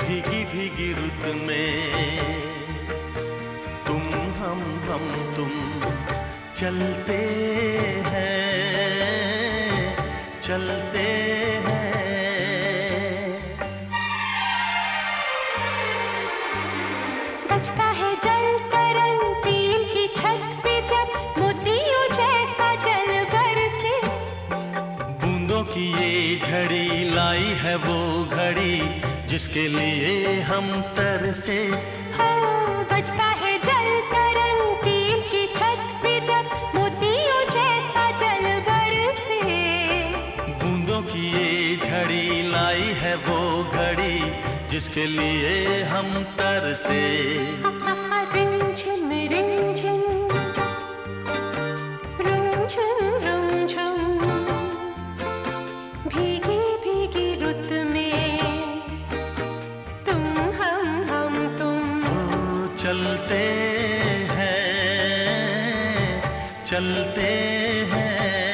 भीगी भीगी रुत में तुम हम तुम चलते चलते हैं। बजता है जल तरंग टीम की छत पे जब मोतियों जैसा जल बरसे। बूंदों की ये झड़ी लाई है वो घड़ी जिसके लिए हम तरसे। हाँ, बजता है जल तरंग टीम की छत पे जब मोतियों जैसा जल बरसे। बूंदों की ये झड़ी लाई है वो घड़ी जिसके लिए हम तरसे। रिमझिम रिमझिम रुमझुम रुमझुम भीगी भीगी रुत में तुम हम तुम चलते चलते हैं।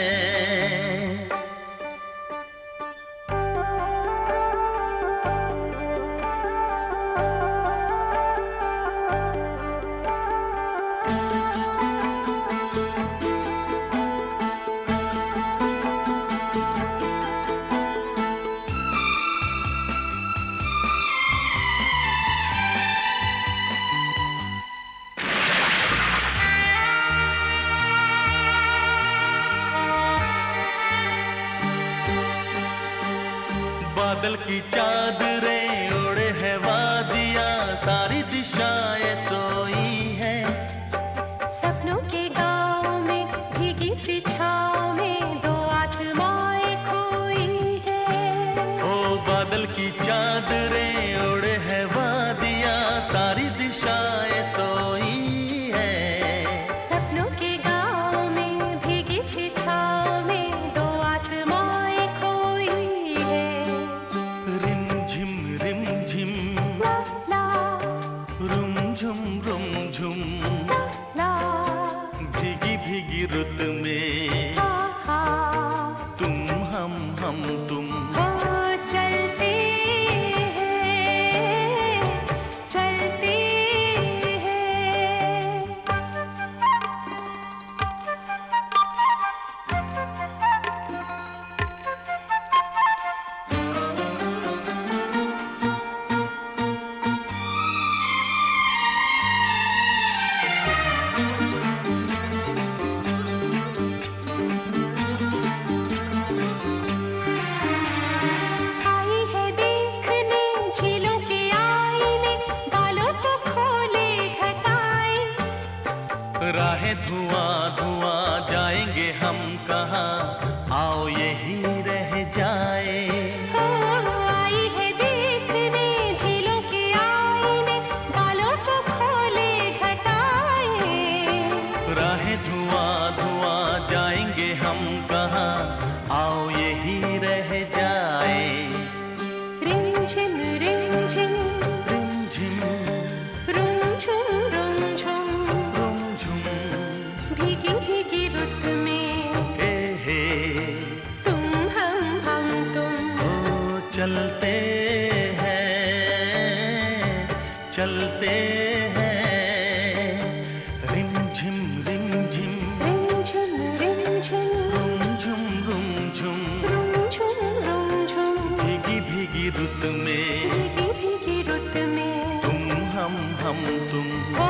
बादल की चादरें ओढ़े है वादियाँ सारी दिशाएं सोई है। सपनों के गाँव में भीगी सी छाँव में दो आत्माएं खोई है। ओ बादल की चादरें ओढ़े है वादियाँ सारी दिशाएं सोई है। सपनों के गाँव में भीगी सी छाँव में दो आत्माएं खोई है। रिमझिम रिमझिम ला ला रुमझुम रुमझुम ला भीगी भीगी रुत में हा तुम हम तुम चलते हैं चलते हैं। आई है देखने झीलों के आईने बालों को खोले घटाए। राहें धुआं धुआं जाएंगे हम कहाँ आओ यहीं रह जाए। आई है देखने झीलों के आईने बालों को खोले घटाए। राहें धुआं धुआं जाएंगे हम कहाँ आओ यहीं रह जाए। रिमझिम रिमझिम रिमझिम रुमझुम रुमझुम रुमझुम भीगी भीगी रुत में हे तुम हम तुम ओ चलते चलते हैं। रिमझिम रिमझिम रिमझिम रिमझिम रुमझुम रुमझुम रुमझुम रुमझुम भीगी भीगी रुत में भीगी भीगी रुत में तुम हम तुम